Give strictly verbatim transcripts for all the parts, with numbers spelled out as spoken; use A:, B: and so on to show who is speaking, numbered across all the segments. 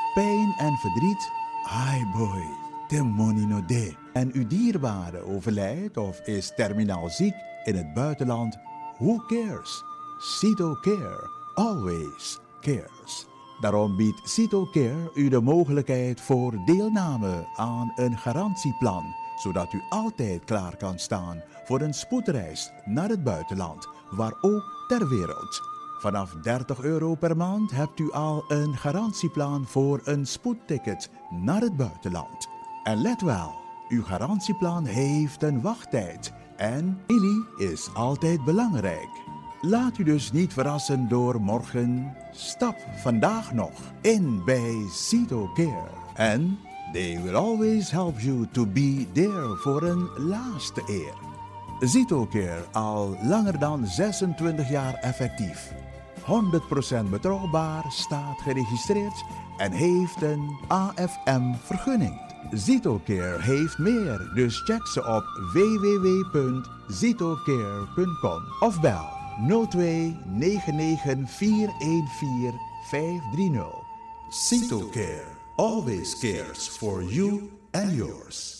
A: Pijn en verdriet? Ai boy, de money no de. En uw dierbare overlijdt of is terminaal ziek in het buitenland? Who cares? CitoCare always cares. Daarom biedt CitoCare u de mogelijkheid voor deelname aan een garantieplan, zodat u altijd klaar kan staan voor een spoedreis naar het buitenland, waar ook ter wereld. Vanaf dertig euro per maand hebt u al een garantieplan voor een spoedticket naar het buitenland. En let wel, uw garantieplan heeft een wachttijd en familie is altijd belangrijk. Laat u dus niet verrassen door morgen. Stap vandaag nog in bij CitoCare. En they will always help you to be there voor een laatste eer. CitoCare al langer dan zesentwintig jaar effectief. honderd procent betrouwbaar, staat geregistreerd en heeft een A F M-vergunning. CitoCare heeft meer, dus check ze op w w w punt citocare punt com of bel nul twee negen negen vier een vier vijf drie nul. CitoCare always cares for you and yours.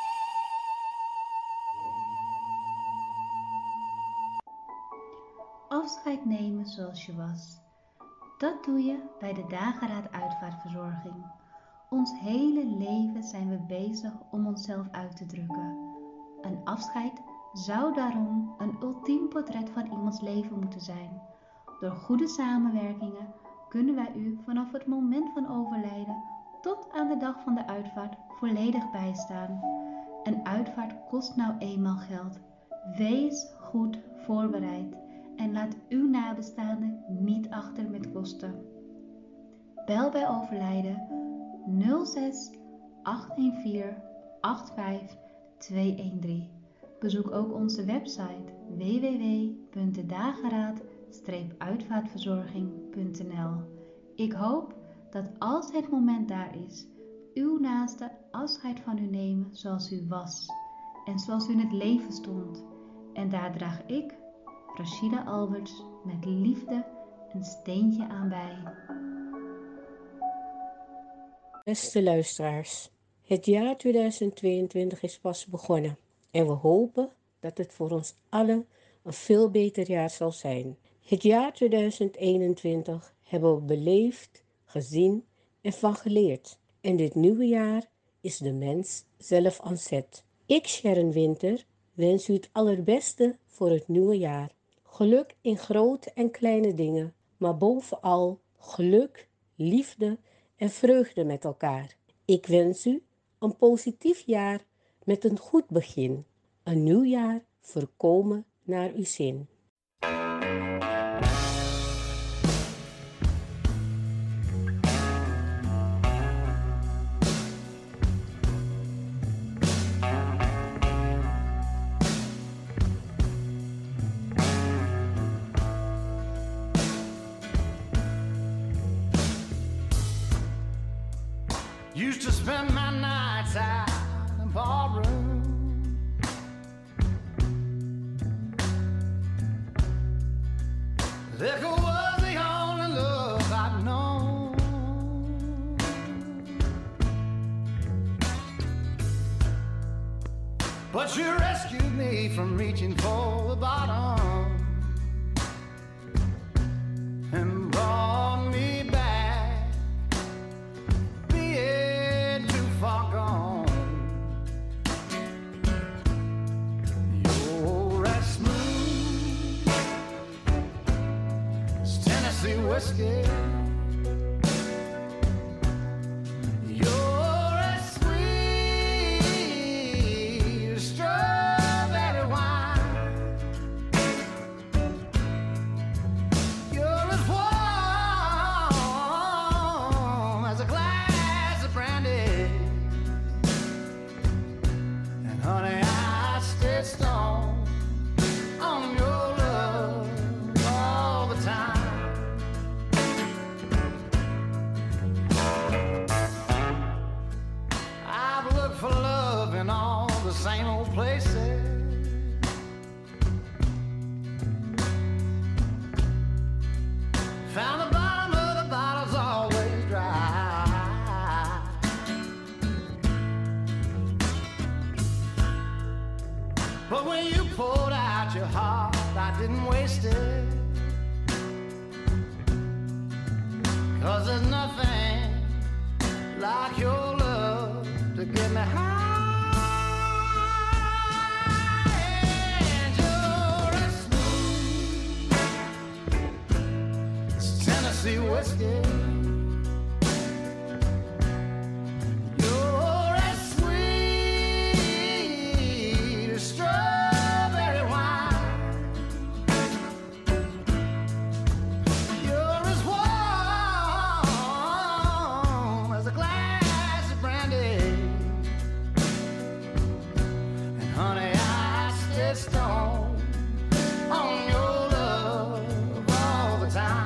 B: Afscheid nemen zoals je was. Dat doe je bij de Dageraad Uitvaartverzorging. Ons hele leven zijn we bezig om onszelf uit te drukken. Een afscheid zou daarom een ultiem portret van iemands leven moeten zijn. Door goede samenwerkingen kunnen wij u vanaf het moment van overlijden tot aan de dag van de uitvaart volledig bijstaan. Een uitvaart kost nou eenmaal geld. Wees goed voorbereid en laat uw nabestaanden niet achter met kosten. Bel bij overlijden nul zes acht een vier acht vijf twee een drie. Bezoek ook onze website w w w punt de dageraad uitvaartverzorging punt n l. Ik hoop dat als het moment daar is, uw naaste afscheid van u nemen zoals u was en zoals u in het leven stond. En daar draag ik, Rashida Alberts, met liefde een steentje aan bij.
C: Beste luisteraars, het jaar tweeduizend tweeëntwintig is pas begonnen en we hopen dat het voor ons allen een veel beter jaar zal zijn. Het jaar tweeduizend eenentwintig hebben we beleefd, gezien en van geleerd. En dit nieuwe jaar is de mens zelf aan zet. Ik, Sharon Winter, wens u het allerbeste voor het nieuwe jaar. Geluk in grote en kleine dingen, maar bovenal geluk, liefde en vreugde met elkaar. Ik wens u een positief jaar met een goed begin. Een nieuw jaar voorkomen naar uw zin.
D: Used to spend my nights out in ballroom. Liquor was the only love I'd known. But you rescued me from reaching for the bottom and brought me back, being too far gone. You're as smooth as Tennessee whiskey. You're as sweet as strawberry wine. You're as warm as a glass of brandy. And honey, I stay strong on your love all the time. I've looked for love in all the same old places. Found the bottom of the bottle's always dry. didn't waste it, 'cause there's nothing like your love to get me high. And you're as smooth as Tennessee whiskey. You're as sweet as strawberry wine. You're as warm as a glass of brandy. And honey, I stay stoned on your love all the time.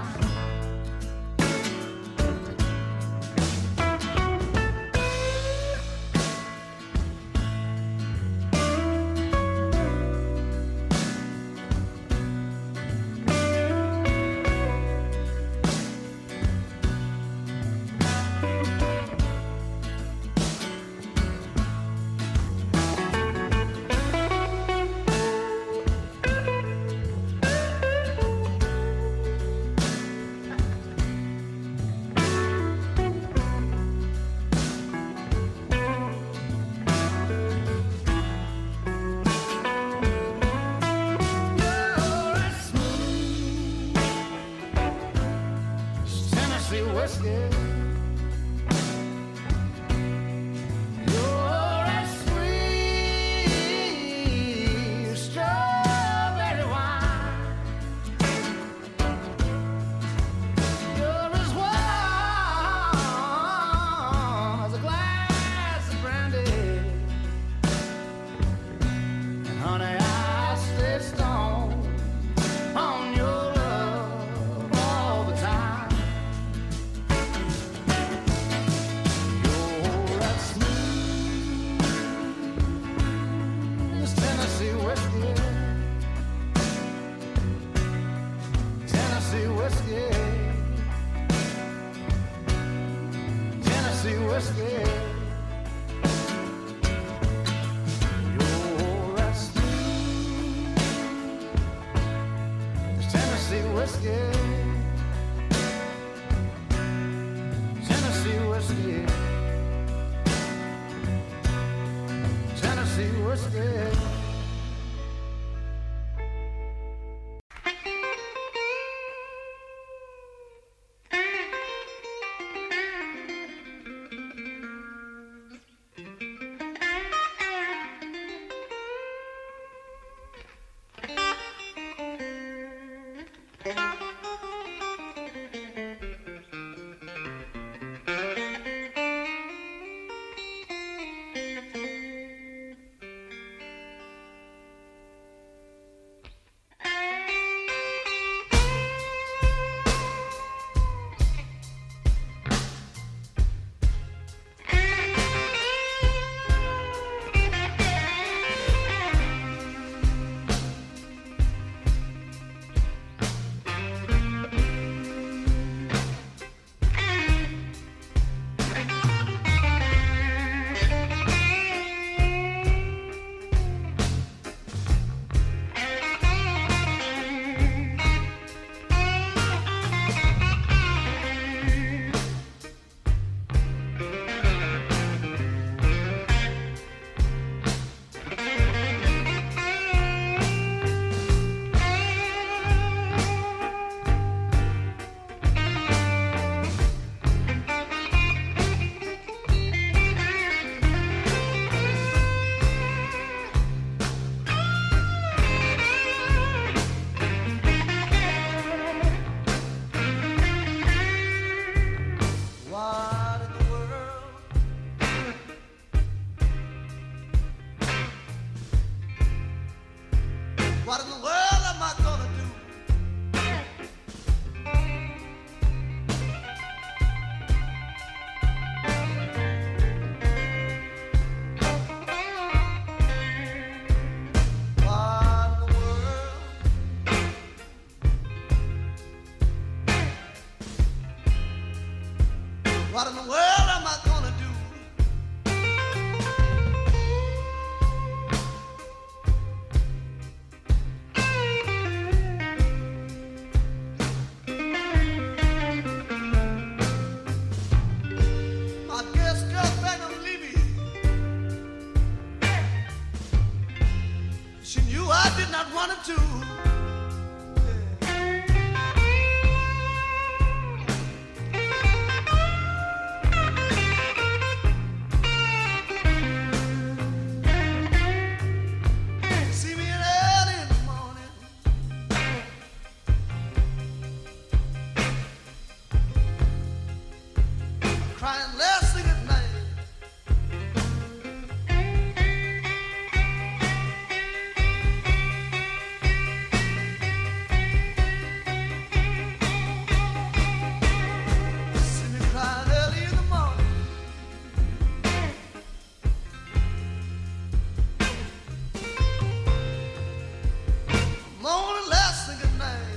D: You're as smooth as Tennessee whiskey. You're as sweet as strawberry wine. You're as warm as a glass of brandy. And honey, I stay stoned on your love all the time. You're as smooth as Tennessee whiskey. Tennessee whiskey. Tennessee whiskey. You're as smooth as Tennessee whiskey. Tennessee whiskey. Tennessee whiskey. What in the world? What in the world am I gonna do? What in the world? What in the world am I gonna do?
E: crying last thing at night. See me crying early in the morning. Morning last thing at night.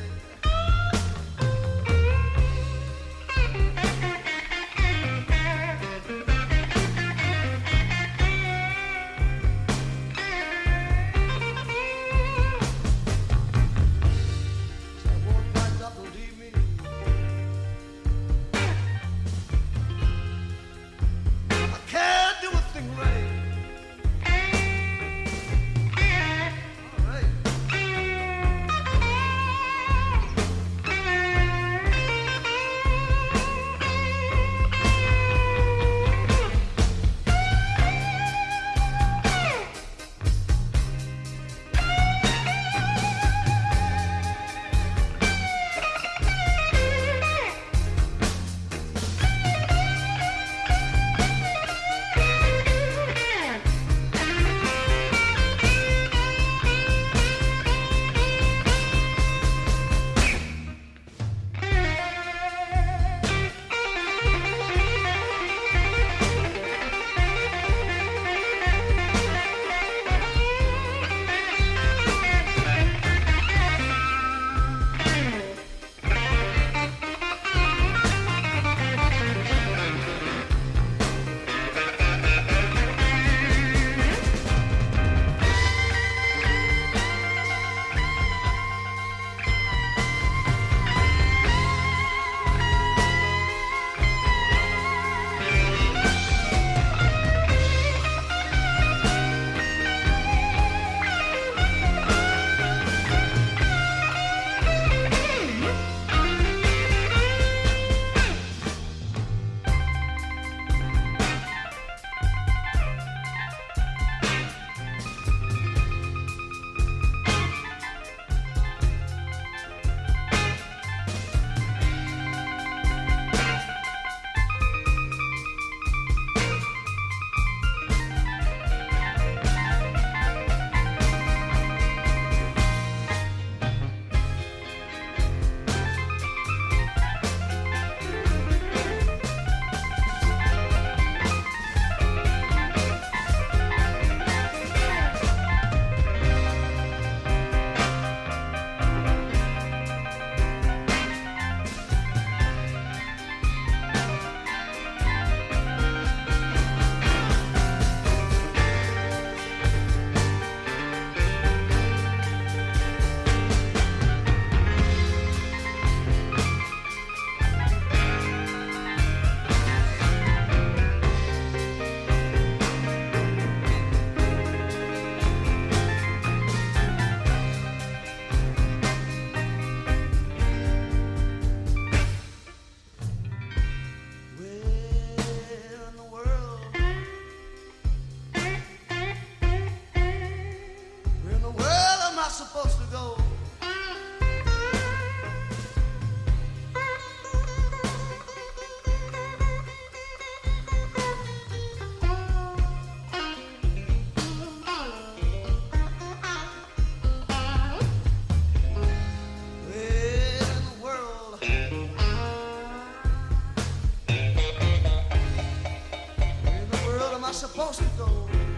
E: Supposed to go.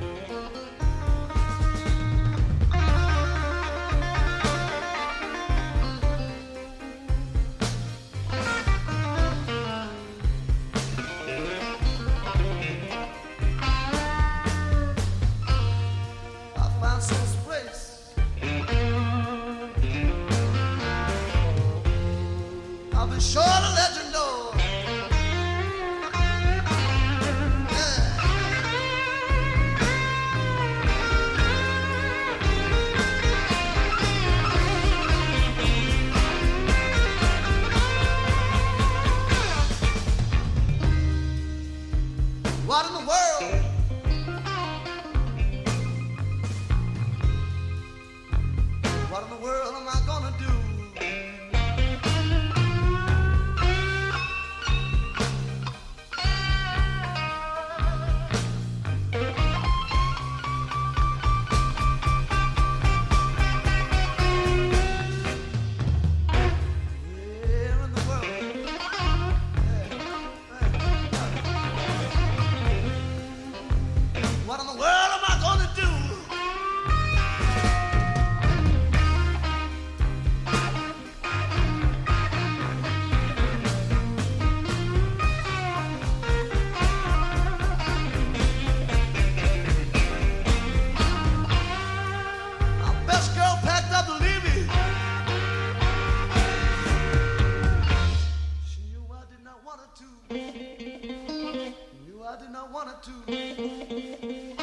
E: I found some place. I'll be sure to let you know. Yeah. to. Knew I did not want it to.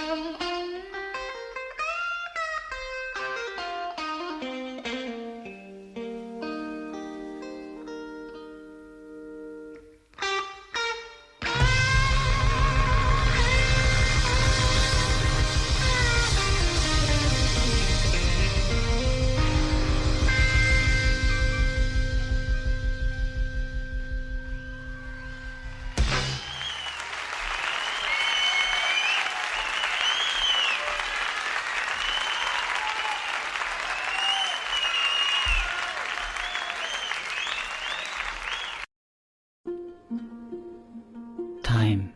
F: Time.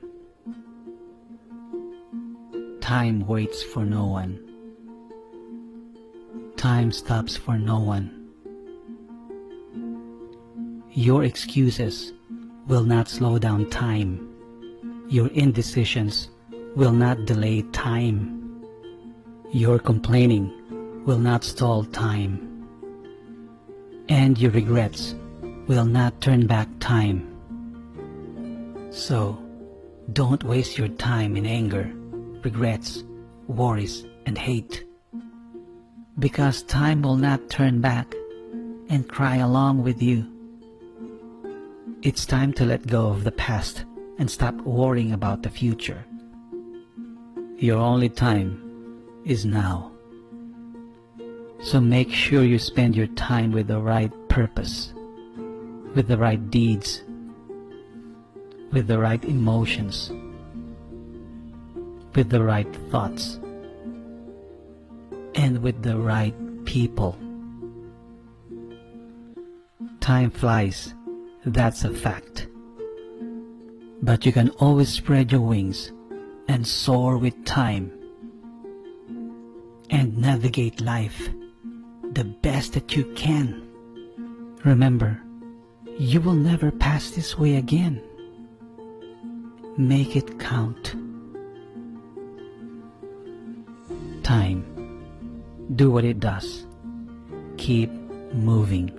F: Time waits for no one. Time stops for no one. Your excuses will not slow down time. Your indecisions will not delay time. Your complaining will not stall time. And your regrets will not turn back time. So, don't waste your time in anger, regrets, worries, and hate. Because time will not turn back and cry along with you. It's time to let go of the past and stop worrying about the future. Your only time is now. So make sure you spend your time with the right purpose, with the right deeds, with the right emotions, with the right thoughts, and with the right people. Time flies, that's a fact. But you can always spread your wings and soar with time and navigate life the best that you can. Remember, you will never pass this way again. Make it count. Time. Do what it does. Keep moving.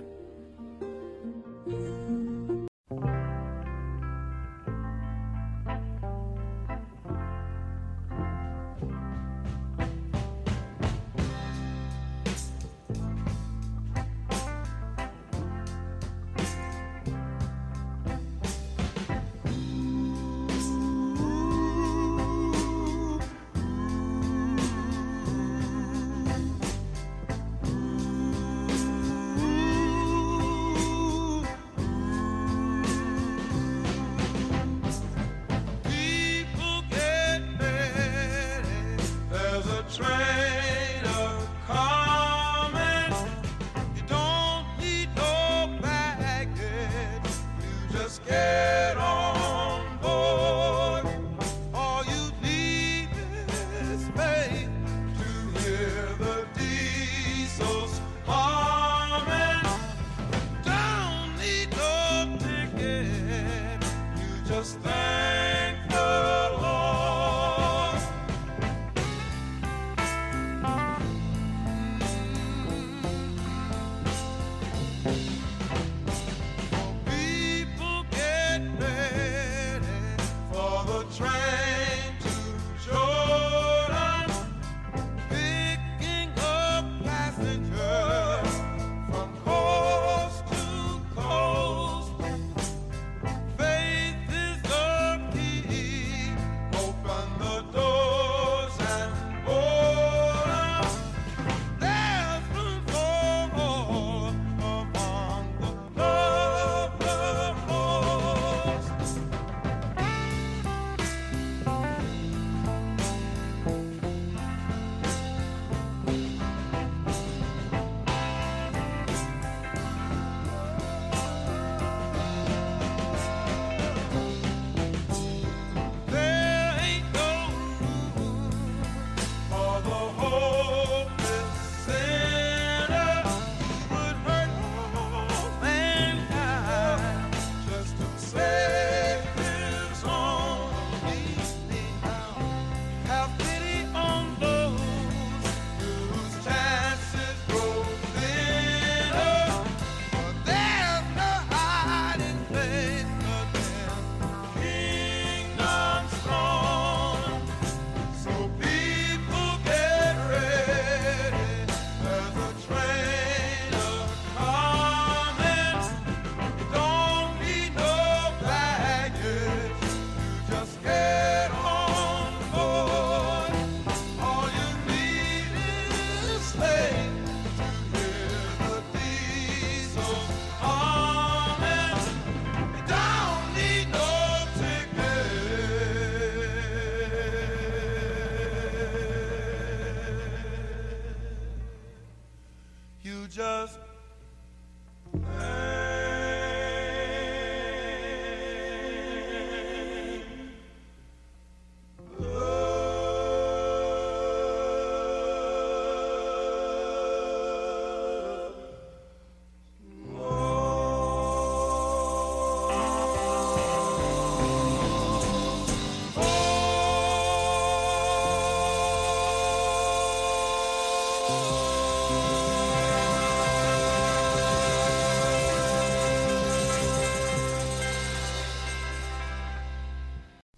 G: Faith is the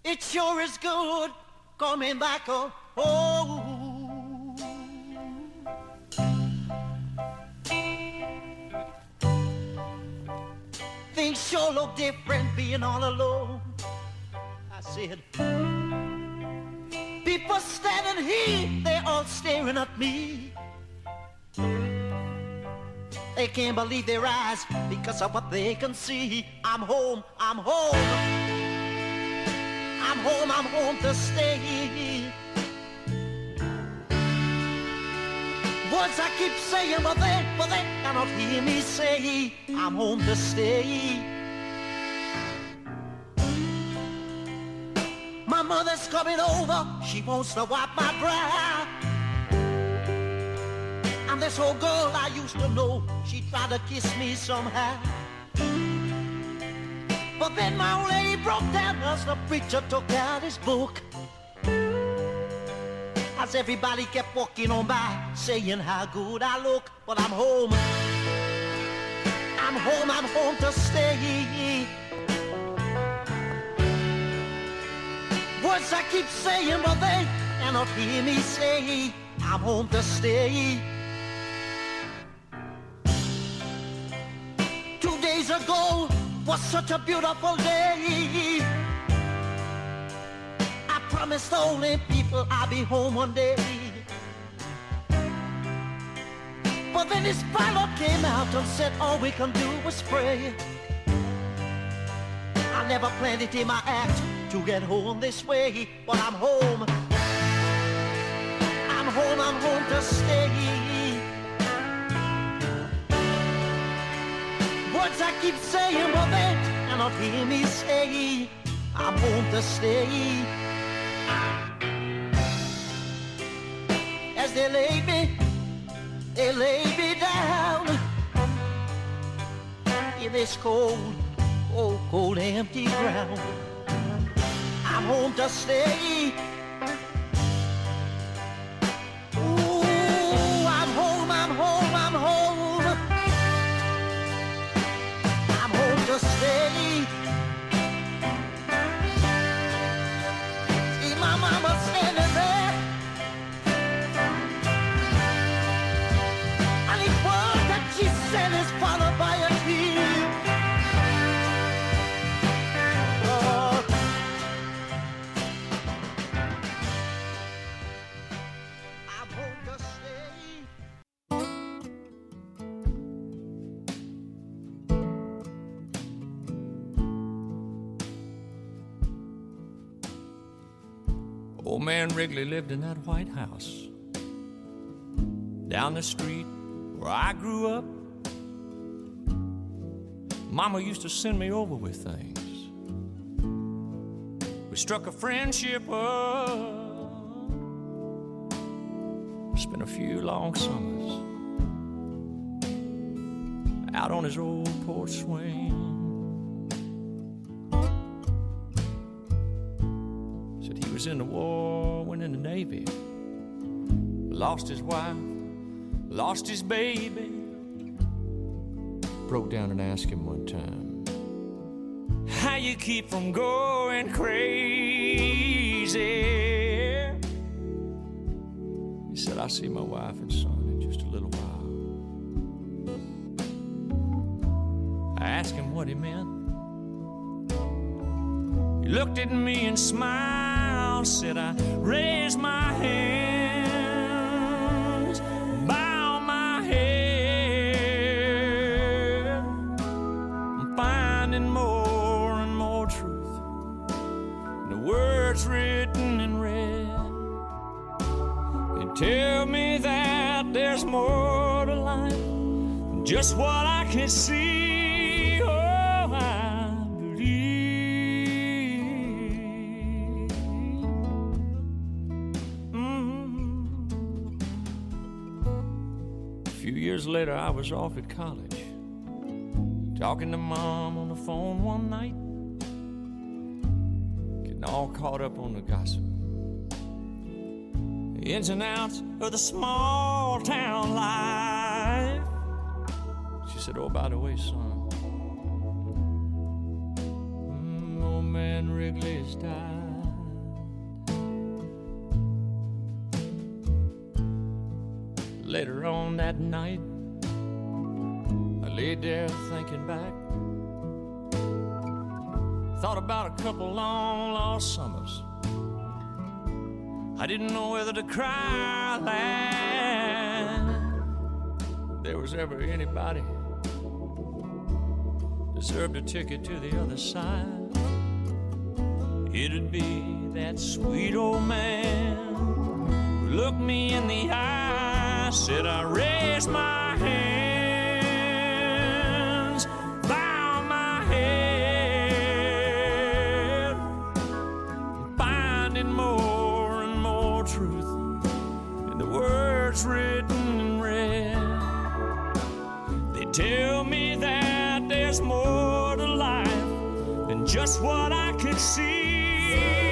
E: It sure is good coming back home. Things sure look different being all alone. I said, people standing here, they're all staring at me. They can't believe their eyes because of what they can see. I'm home, I'm home. I'm home, I'm home to stay. Words I keep saying, but they, but they cannot hear me say, I'm home to stay. My mother's coming over, she wants to wipe my brow. And this old girl I used to know, she tried to kiss me somehow. But then my old lady broke down as the preacher took out his book. As everybody kept walking on by, saying how good I look. But I'm home. I'm home, I'm home to stay. Words I keep saying, but they cannot hear me say, I'm home to stay. Two days ago was such a beautiful day. I promised the only people I'd be home one day. But then this pilot came out and said all we can do was pray. I never planned it in my act to get home this way, but I'm home. I'm home, I'm home to stay. Words I keep saying, but they cannot hear me say, I'm home to stay. As they lay me, they lay me down in this cold, cold, cold, empty ground. I'm home to stay. Ooh, I'm home, I'm home, I'm home. I'm home to stay. See my mama standing there, and each word that she said is followed by a tear. Oh. I'm home to stay.
G: Old man Wrigley lived in that White House down the street where I grew up. Mama used to send me over with things. We struck a friendship up, spent a few long summers out on his old porch swing. Said he was in the war, went in the Navy, lost his wife, lost his baby. Broke down and asked him one time, how you keep from going crazy? He said, I see my wife and son in just a little while. I asked him what he meant. He looked at me and smiled, said, I raised my hands, bow my head. I'm finding more and more truth in the words written in red. They tell me that there's more to life than just what I can see. Oh, I believe. Mm-hmm. A few years later, I was off at college, talking to Mom on the phone one night, getting all caught up on the gossip, the ins and outs of the small town life. She said, oh, by the way, son, mm, old man Wrigley's died. Later on that night, I laid there thinking back. Thought about a couple long lost summers. I didn't know whether to cry or laugh. If there was ever anybody deserved a ticket to the other side, it'd be that sweet old man who looked me in the eye, said I raised my hands, bow my head, finding more and more truth in the words written in red. They tell me that there's more to life than just what I could see.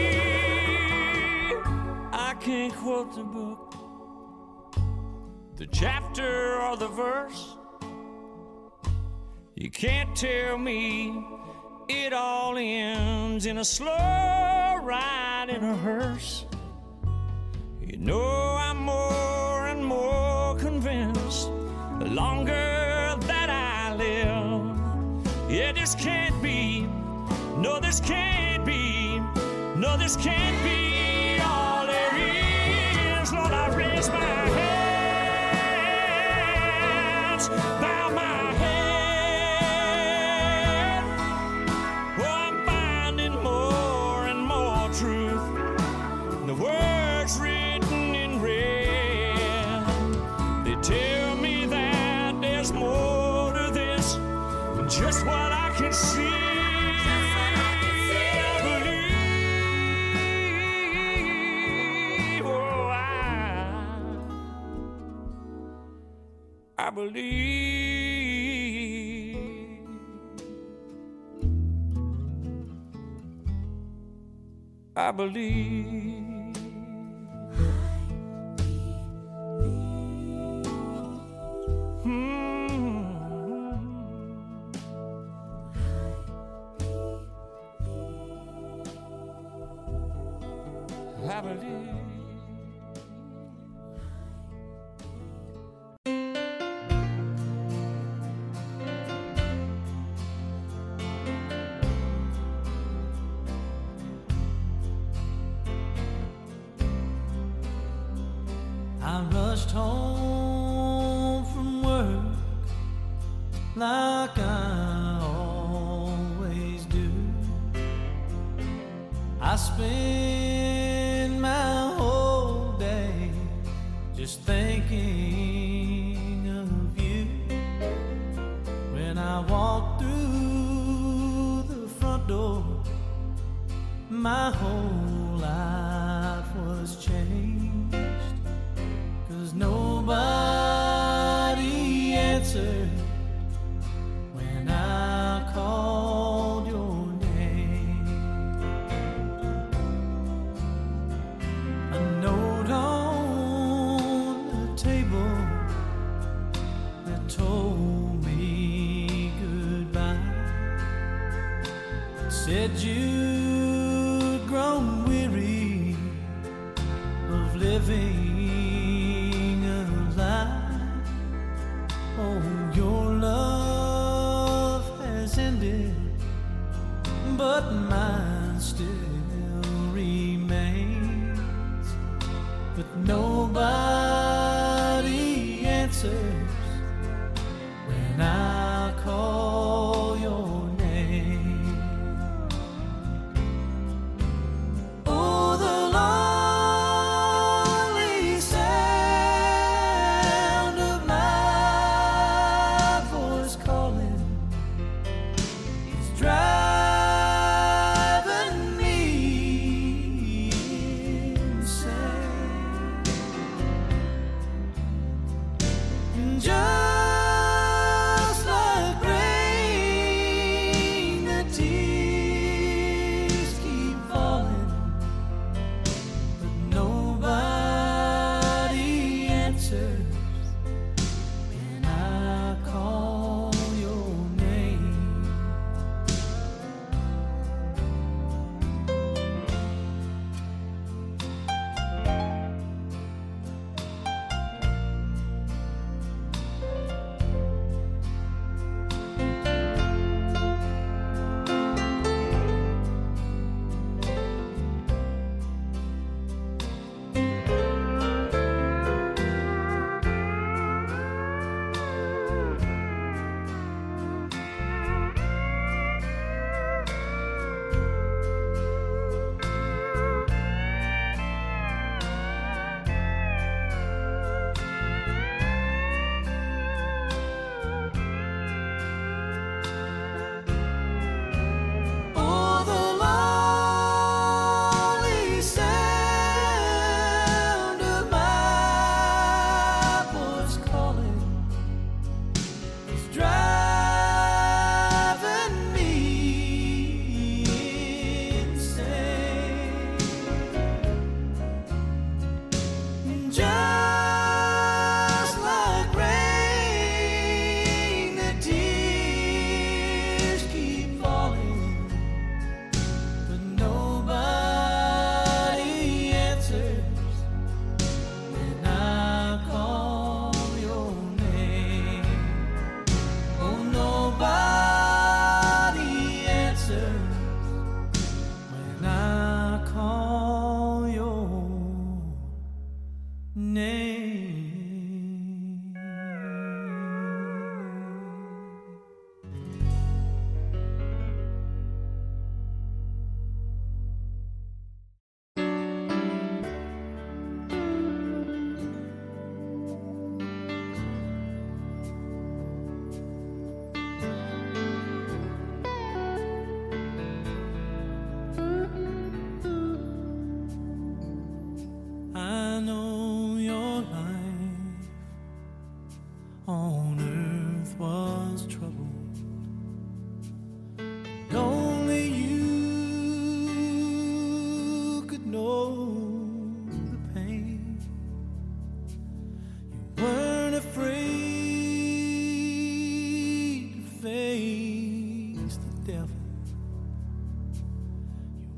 G: I can't quote the book, the chapter or the verse. You can't tell me it all ends in a slow ride in a hearse. You know I'm more and more convinced the longer that I live. Yeah, this can't be, no, this can't be, no, this can't be all there is. Lord, I raise my hands, bow my head. Oh, I'm finding more and more truth in the words written in red. They tell me that there's more to this than just what I can see. I believe, I believe, hmm. I believe.
H: I rushed home from work like I always do. I spend my whole day just thinking of you. When I walked through the front door, my whole life was changed. Nobody answered when I called your name. A note on the table that told me goodbye. It said you'd grown weary of living. Oh, your love has ended, but mine still remains. But nobody answers when I call your name. Oh, the Lord. Drive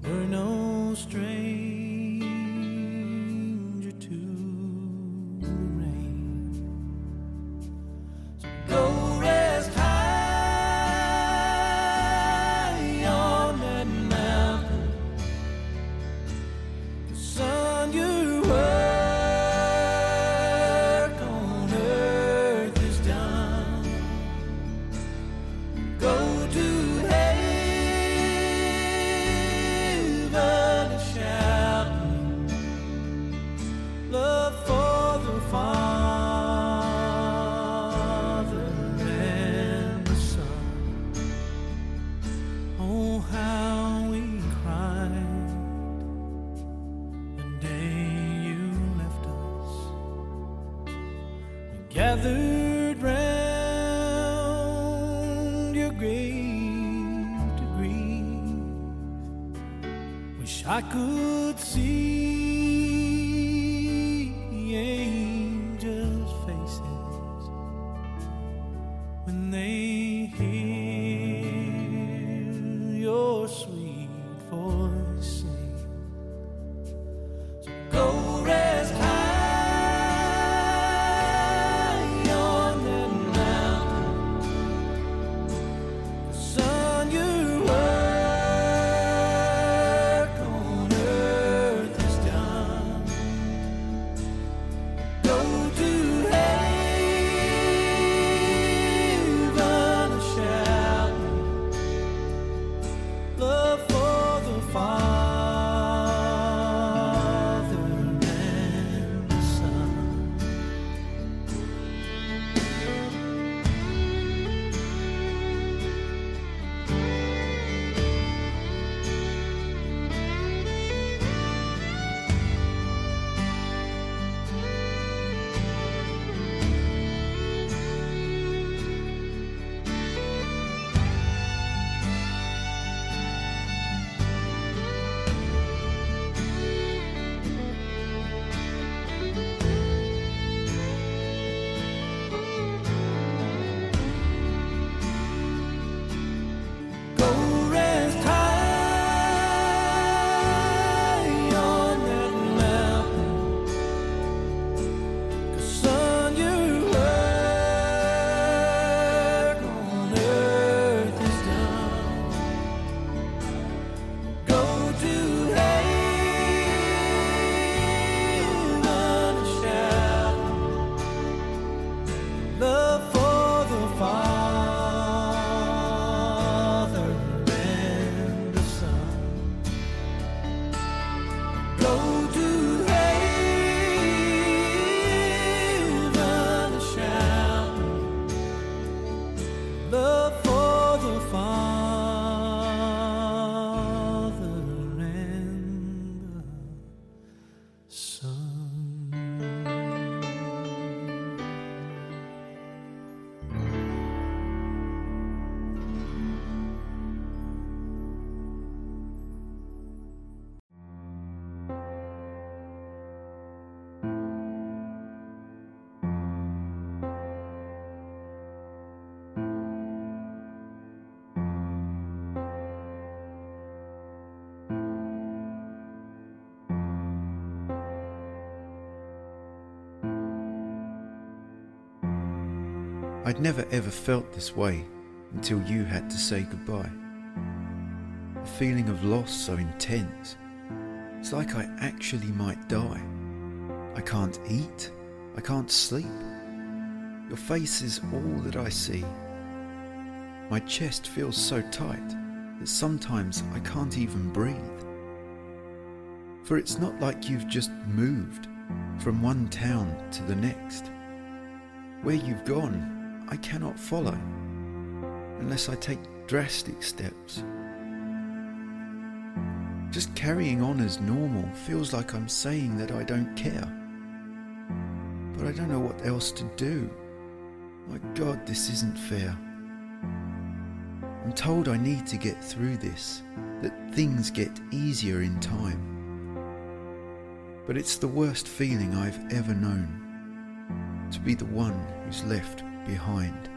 H: You're no stranger to the rain. So go rest high on that mountain. The sun, your work on earth is done. Go to heaven a shouting love for the Father and the Son. Oh, how we cried the day you left us. We gathered round your grave to grieve. Wish I could see angels' faces when they hear your sweet voice sing. So go rest high on that mountain. The sun, your work on earth is done. Go to heaven a shouting love for the Father and the Son. Go rest high on that mountain. 'Cause son, your work on earth is done. Go to heaven a shouting love for the Father and the Son. Go to heaven a shouting love for the Father and the Son.
I: I'd never ever felt this way until you had to say goodbye. A feeling of loss so intense. It's like I actually might die. I can't eat. I can't sleep. Your face is all that I see. My chest feels so tight that sometimes I can't even breathe. For it's not like you've just moved from one town to the next. Where you've gone, I cannot follow unless I take drastic steps. Just carrying on as normal feels like I'm saying that I don't care. But I don't know what else to do. My God, this isn't fair. I'm told I need to get through this, that things get easier in time. But it's the worst feeling I've ever known, to be the one who's left behind.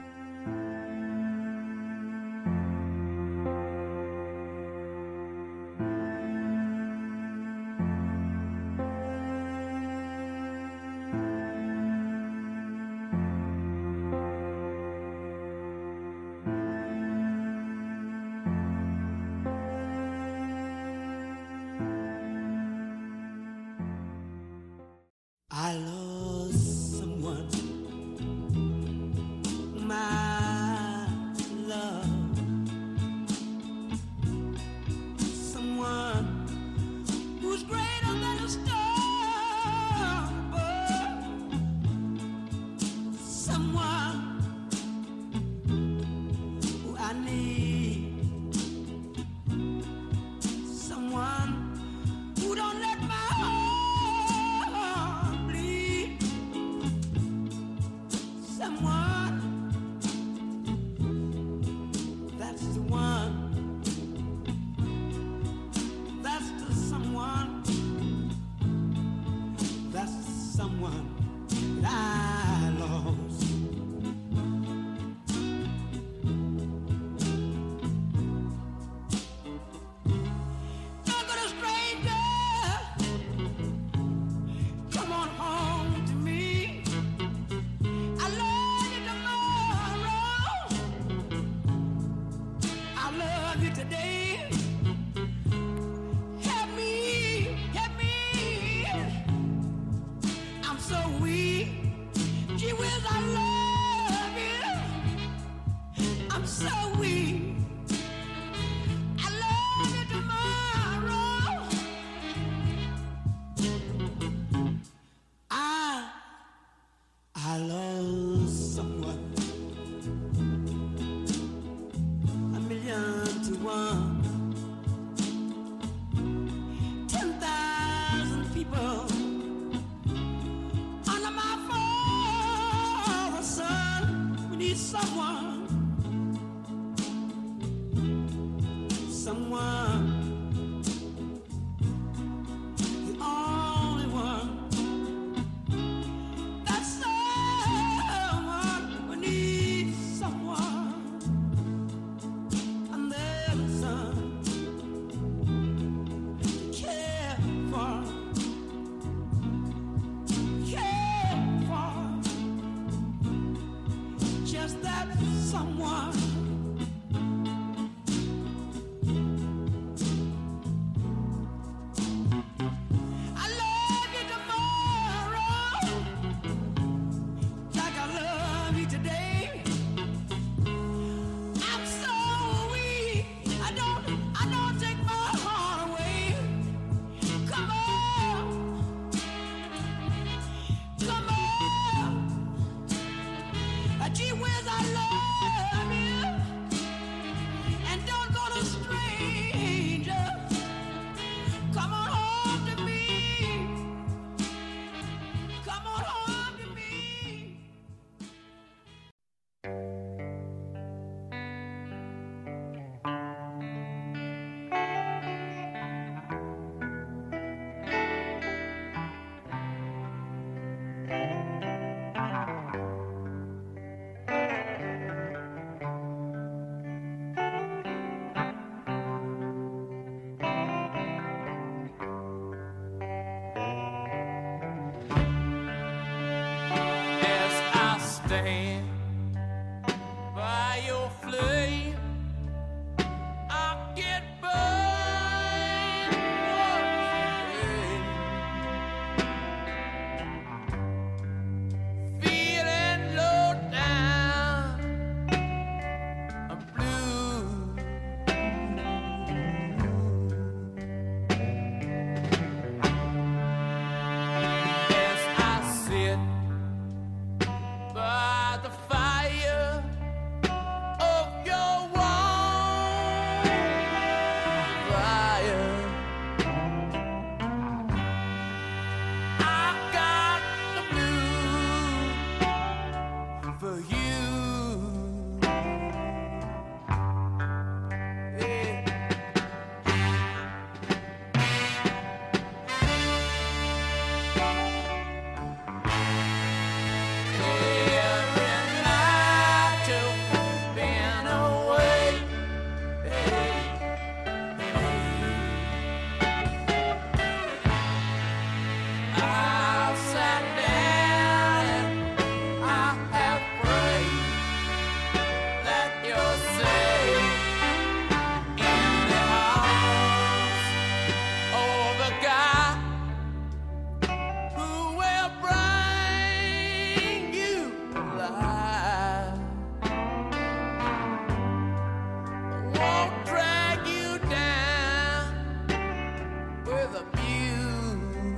D: with abuse.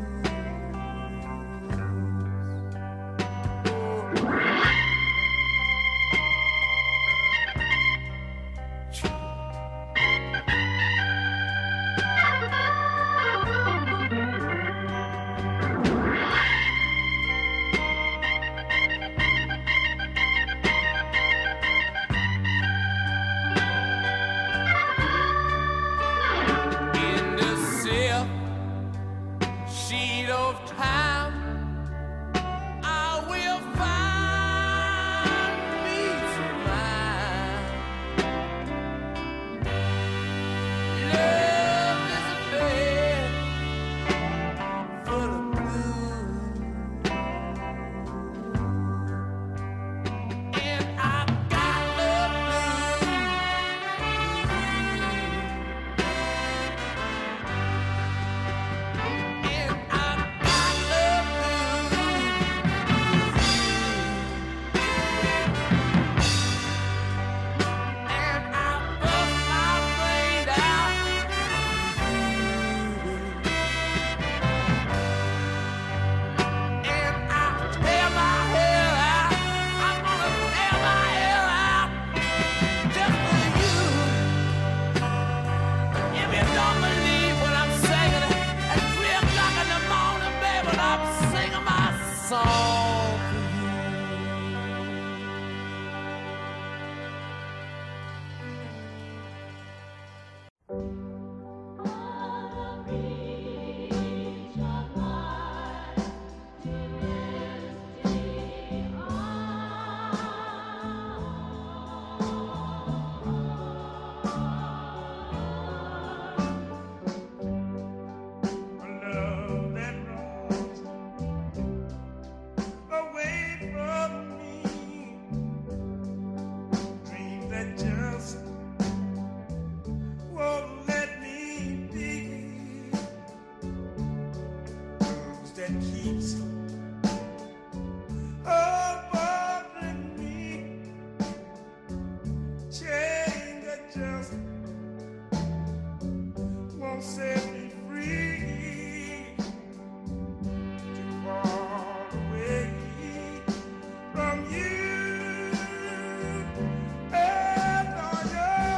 D: In the silk sheet of time, I will find me some mine. Love is a bed full of blue, and I got the blues. And I got the blues. And I bust my brain out. And I tear my hair out. I'm gonna tear my hair out just for you. If you don't believe what I'm singing at three o'clock in the morning, baby, I'm singing my song for you.
H: Love that runs away from me, dreams that just won't let me be, blues that keeps on bothering me, chain that just won't set me free. Too far away from you and all your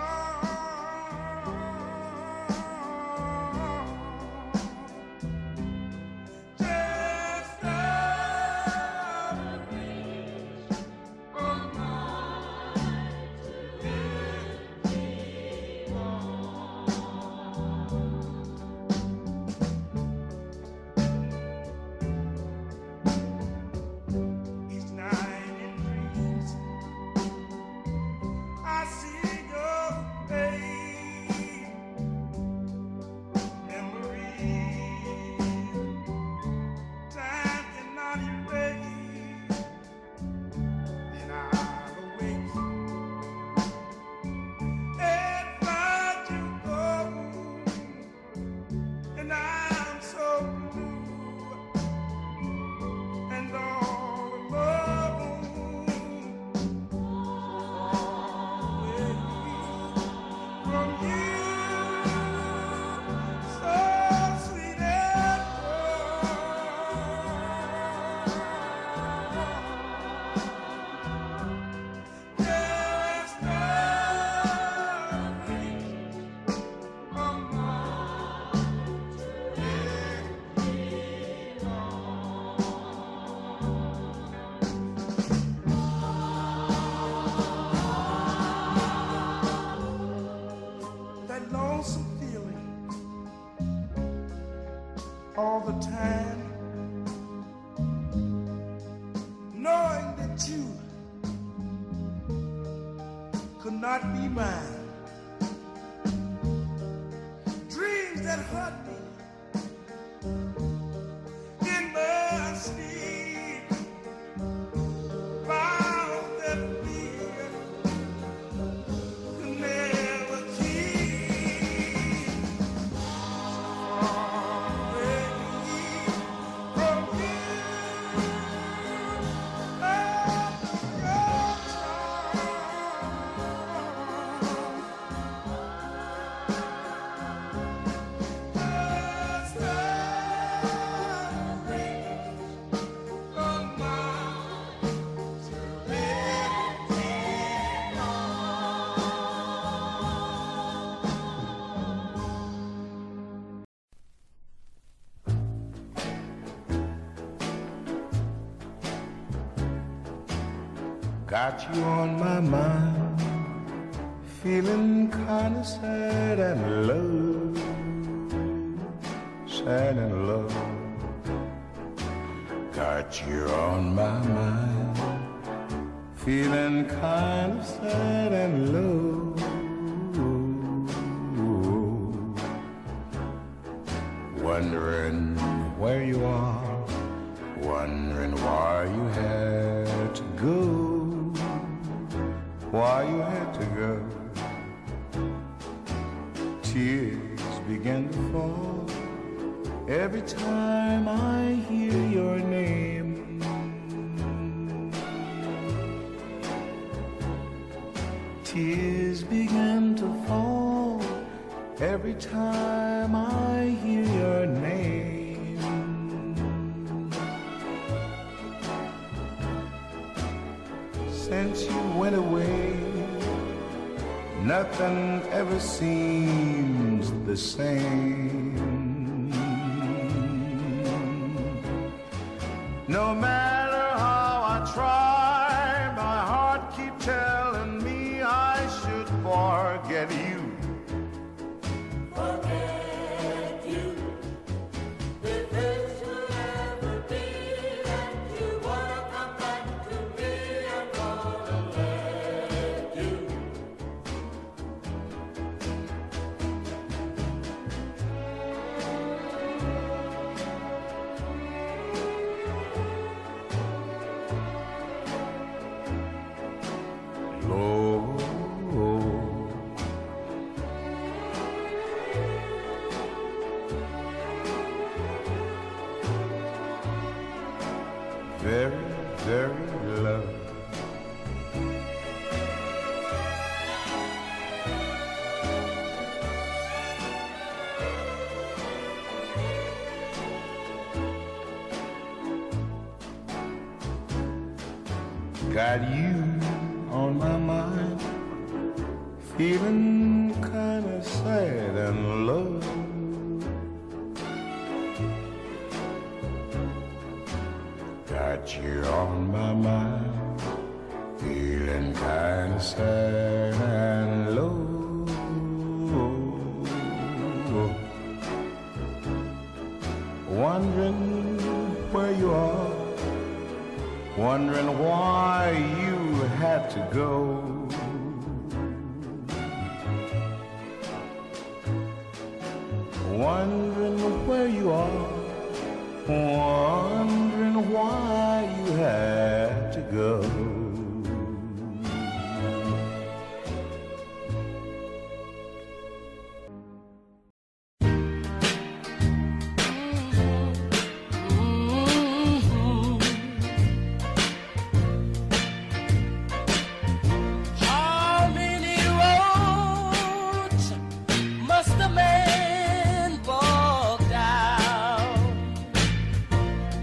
H: songs. Just another reach of mine to lift me on. Each night in dreams, I see your face, memories, time cannot erase. Then I'll awake and find you gone, and I'm so blue and all alone, away from you, so sweet and warm. There's nothing of mine to lift me on. That lonesome feeling all the time, knowing that you could not be mine, dreams that hurt me in my sleep, vows that fear could never keep. Far away from you, under your charm. Got you on my mind, feeling kinda sad and low, sad and low. Got you on my mind, feeling kinda sad and low. Wondering where you are, wondering why you had to go, why you had to go. Tears begin to fall every time I hear your name. Tears begin to fall every time I hear your name. Since you went away, nothing ever seems the same. No matter how I try, my heart keeps telling me I should forget you.
J: Forget you. If this will ever be that you wanna come back to me, I'm gonna let you.
H: Very, very low. Got you on my mind, feeling kinda sad and low. Got you on my mind, feeling kinda sad and low. Wondering where you are, wondering why you had to go. Wondering where you are, wondering why you had to go.
J: How many roads must a man walk down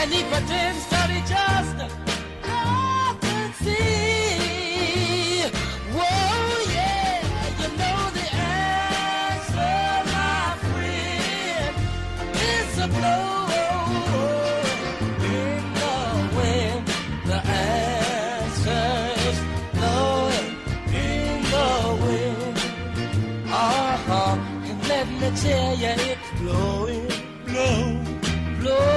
J: and he pretends that he just doesn't see. Whoa, yeah, you know the answer, my friend, is a blow in the wind. The answer's blowing in the wind. Uh-huh, and let me tell you, it's blowing, blowing, blowing.